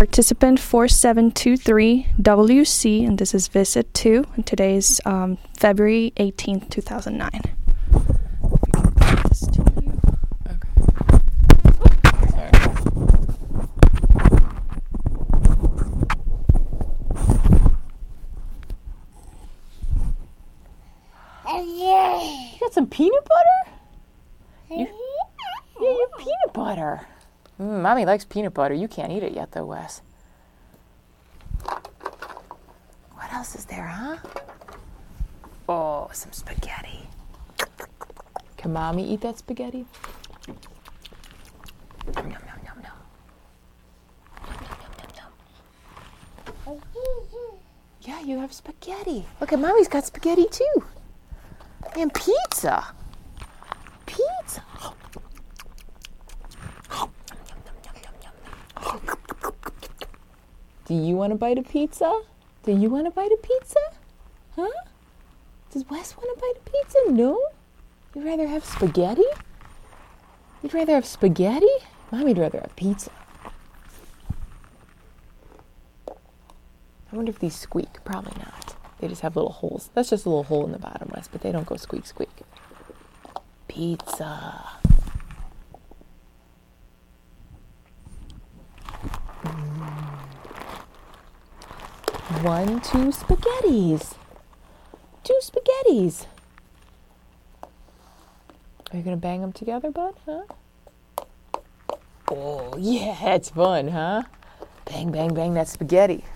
participant 4723WC, and this is visit 2, and today's February 18th, 2009. This to you. Okay. Sorry. You got some peanut butter? Yeah, you peanut butter. Mommy likes peanut butter. You can't eat it yet, though, Wes. What else is there, huh? Oh, some spaghetti. Can Mommy eat that spaghetti? Yum, yum, yum, yum, yum. Yeah, you have spaghetti. Look at Mommy's got spaghetti, too. And pizza. Pizza. Do you want a bite of pizza? Do you want a bite of pizza? Huh? Does Wes want a bite of pizza? No? You'd rather have spaghetti? You'd rather have spaghetti? Mommy'd rather have pizza. I wonder if these squeak. Probably not. They just have little holes. That's just a little hole in the bottom, Wes, but they don't go squeak, squeak. Pizza. 1, 2 spaghettis. 2 spaghettis. Are you going to bang them together, bud? Huh? Oh, yeah, it's fun, huh? Bang, bang, bang that spaghetti.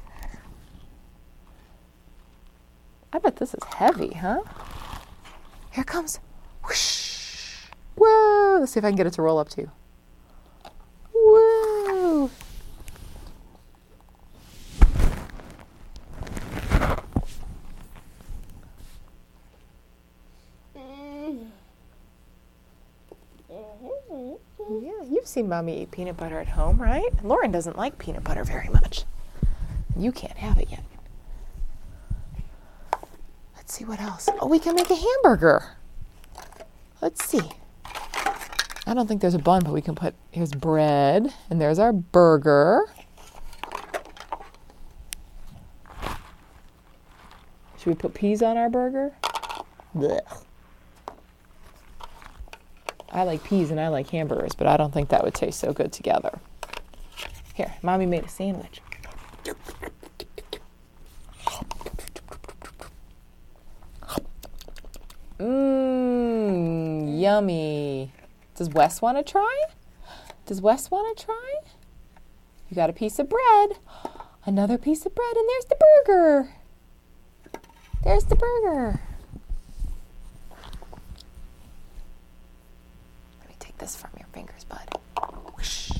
I bet this is heavy, huh? Here it comes. Whoosh. Whoa. Let's see if I can get it to roll up too. Whoa. Yeah, you've seen Mommy eat peanut butter at home, right? Lauren doesn't like peanut butter very much. You can't have it yet. Let's see what else. Oh, we can make a hamburger. Let's see. I don't think there's a bun, but we can put, here's bread, and there's our burger. Should we put peas on our burger? Blech. I like peas and I like hamburgers, but I don't think that would taste so good together. Here, Mommy made a sandwich. Yummy. Does Wes want to try? Does Wes want to try? You got a piece of bread. Another piece of bread, and there's the burger. There's the burger. Let me take this from your fingers, bud. Whoosh.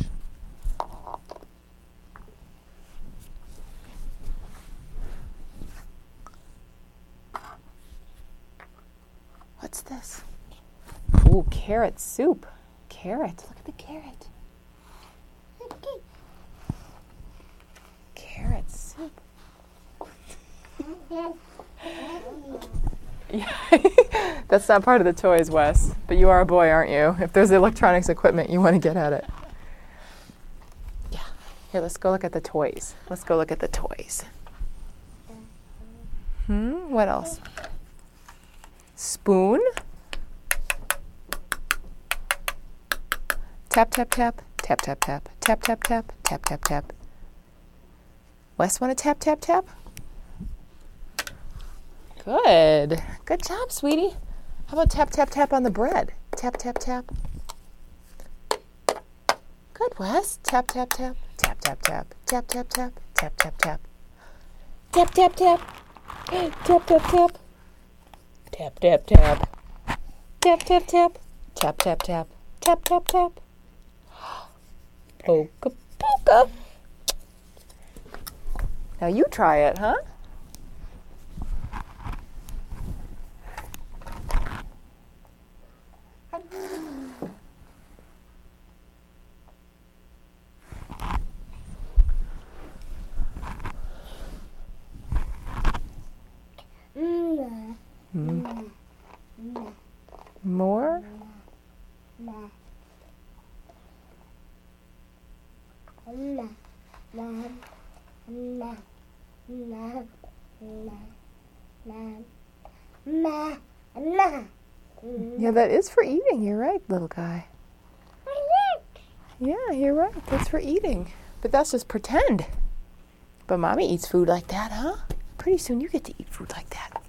What's this? Ooh, carrot soup. Carrot. Look at the carrot. Carrot soup. Yeah. That's not part of the toys, Wes. But you are a boy, aren't you? If there's electronics equipment, you want to get at it. Yeah. Here, let's go look at the toys. Let's go look at the toys. What else? Spoon. Tap, tap, tap. Tap, tap, tap. Tap, tap, tap. Tap, tap, tap. Wes, want to tap, tap, tap? Good. Good job, sweetie. How about tap, tap, tap on the bread? Tap, tap, tap. Good, Wes. Tap, tap, tap. Tap, tap, tap. Tap, tap, tap. Tap, tap, tap. Tap, tap, tap. Tap, tap, tap. Tap, tap, tap. Tap, tap, tap. Tap, tap, tap. Tap, tap, tap. Polka, polka. Now you try it, huh? More? Yeah, that is for eating. You're right, little guy. Yeah, you're right. That's for eating. But that's just pretend. But Mommy eats food like that, huh? Pretty soon you get to eat food like that.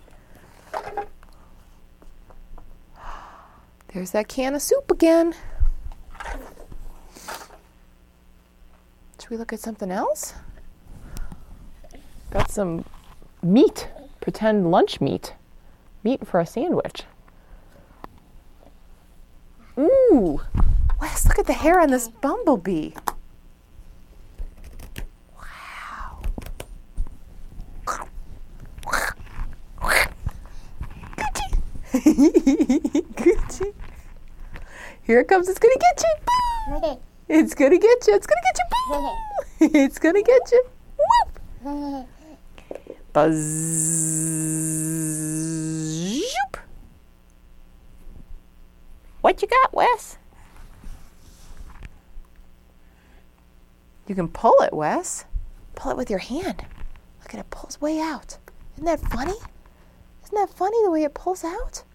There's that can of soup again. Should we look at something else? Got some meat. Pretend lunch meat. Meat for a sandwich. Ooh! Wes, look at the hair on this bumblebee. Wow. Gucci. Gucci. Here it comes. It's going to get you. It's going to get you. It's going to get you. It's going to get you. Whoop. Buzz. Zoop. What you got, Wes? You can pull it, Wes. Pull it with your hand. Look at it, pulls way out. Isn't that funny? Isn't that funny the way it pulls out?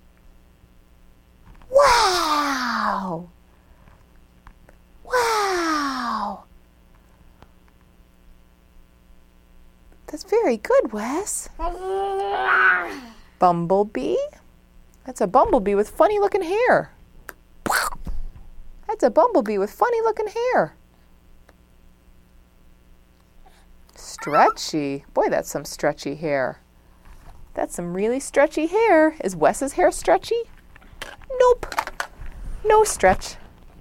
Wow! Wow! That's very good, Wes. Bumblebee? That's a bumblebee with funny looking hair. That's a bumblebee with funny looking hair. Stretchy. Boy, that's some stretchy hair. That's some really stretchy hair. Is Wes's hair stretchy? Nope. No stretch.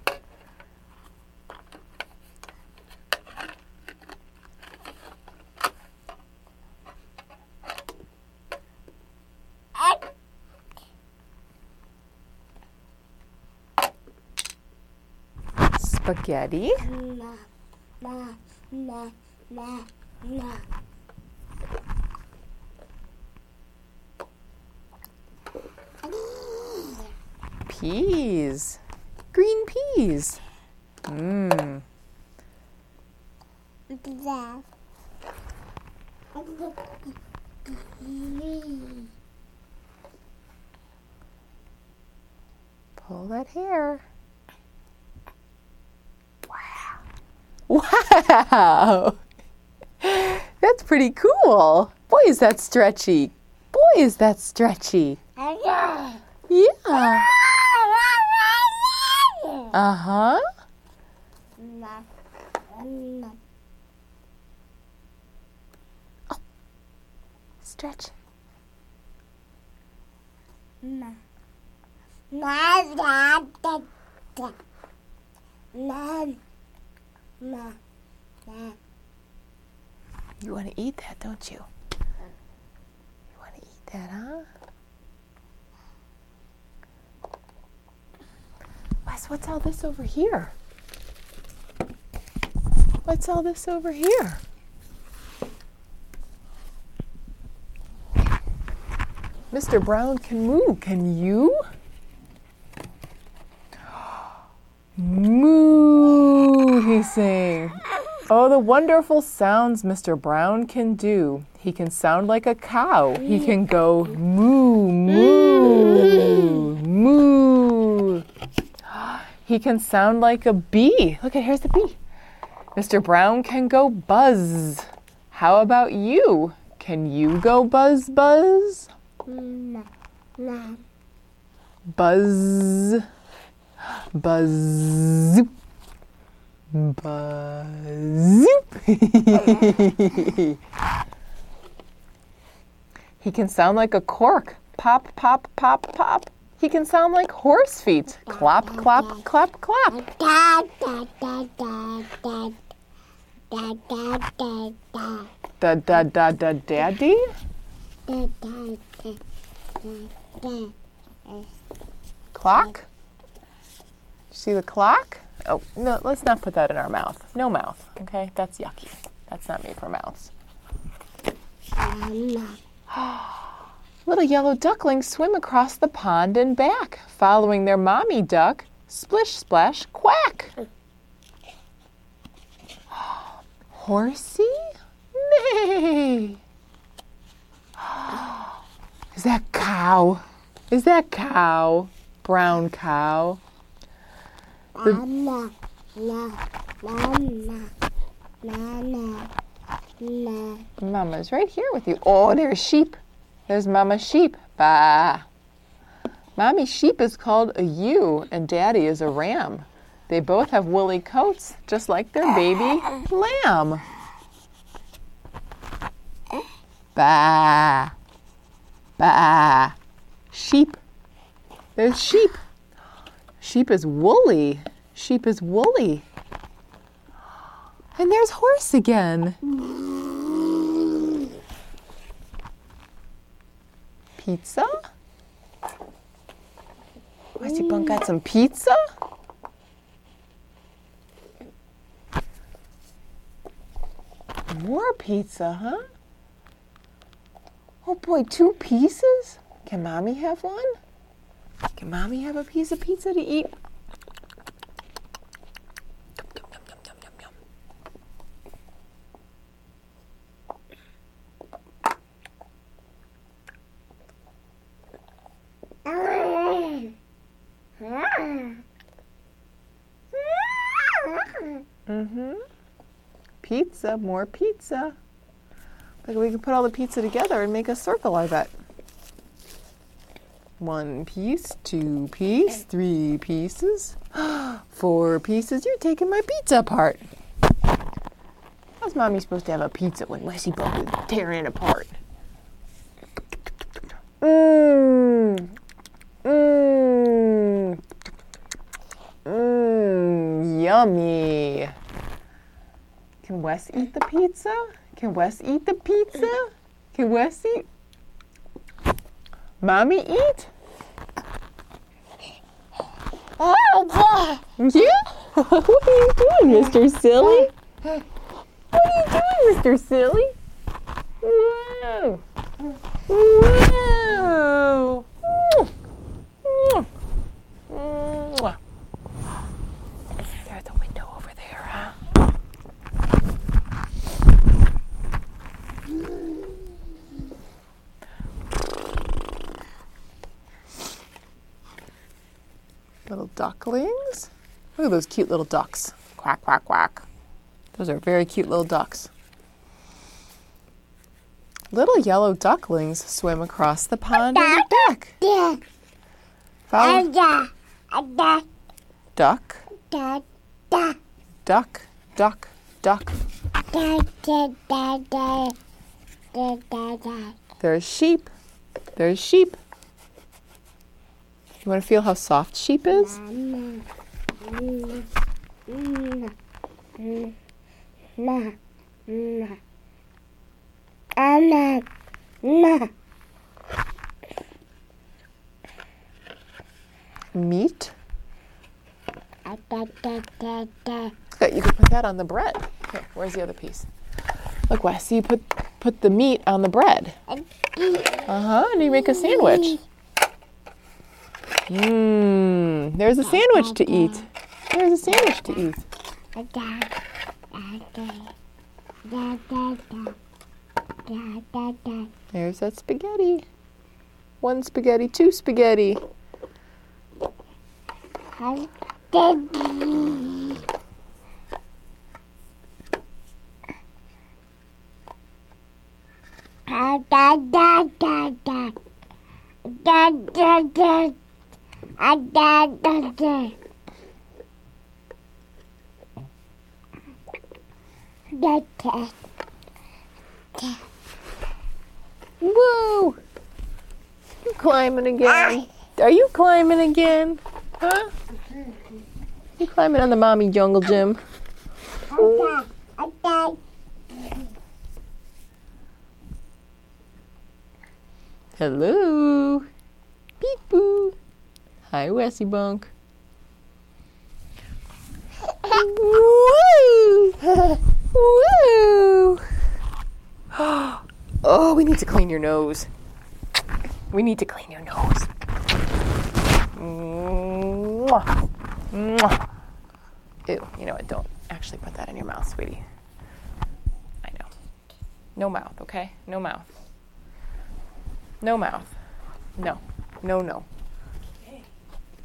Spaghetti. Peas. Green peas. Mmm. Pull that hair. Wow! That's pretty cool. Boy, is that stretchy. Boy, is that stretchy. Yeah. Uh-huh. Oh. Stretch. You want to eat that, don't you? You want to eat that, huh? Wes, what's all this over here? What's all this over here? Mr. Brown can moo. Can you? Moo, he's saying. Oh, the wonderful sounds Mr. Brown can do. He can sound like a cow. He can go moo, moo, moo. He can sound like a bee. Look at, here's the bee. Mr. Brown can go buzz. How about you? Can you go buzz, buzz? Buzz. Buzz. Buzz. He can sound like a cork. Pop, pop, pop, pop. He can sound like horse feet. Clap, clap, clap, clap. Da, da, da, da, daddy? Clock? See the clock? Oh, no, let's not put that in our mouth. No mouth, okay? That's yucky. That's not made for mouths. Little yellow ducklings swim across the pond and back, following their mommy duck. Splish, splash, quack. Horsey? Nay. Is that cow? Is that cow? Brown cow? Mama. Mama. Mama. Mama. Mama's right here with you. Oh, there's sheep. There's Mama sheep. Bah. Mommy sheep is called a ewe and Daddy is a ram. They both have woolly coats, just like their baby lamb. Bah. Bah. Sheep. There's sheep. Sheep is woolly. Sheep is woolly. And there's horse again. Pizza? Westy Bunk got some pizza? More pizza, huh? Oh boy, 2 pieces? Can Mommy have one? Can Mommy have a piece of pizza to eat? Yum, yum, yum, yum, yum, yum. Pizza, more pizza. Like we can put all the pizza together and make a circle, I bet. 1 piece, 2 piece, 3 pieces, 4 pieces. You're taking my pizza apart. How's Mommy supposed to have a pizza when Westy Bunk is tearing it apart? Mmm. Mmm. Mmm. Yummy. Can Wes eat the pizza? Can Wes eat the pizza? Can Wes eat? Mommy eat? Oh, Yeah? What are you doing, Mr. Silly? What are you doing, Mr. Silly? Whoa. Whoa. Mwah. There's a window over there, huh? Little ducklings. Look at those cute little ducks. Quack, quack, quack. Those are very cute little ducks. Little yellow ducklings swim across the pond on the deck. Follow. Duck, duck, duck, duck. There's sheep. There's sheep. You want to feel how soft sheep is? Meat. Good, you can put that on the bread. Here, where's the other piece? Look, Wes, you put the meat on the bread. And you make a sandwich. There's a sandwich to eat. There's a sandwich to eat. There's that spaghetti. 1 spaghetti, 2 spaghetti. Whoa! You climbing again? Are you climbing again? Huh? You climbing on the mommy jungle gym? Hello. Beep boo. Hi, Westy Bunk. Woo! Woo! Oh, we need to clean your nose. We need to clean your nose. Mwah. Mwah. Ew, you know what? Don't actually put that in your mouth, sweetie. No mouth, okay? No mouth. No mouth. No. No, no.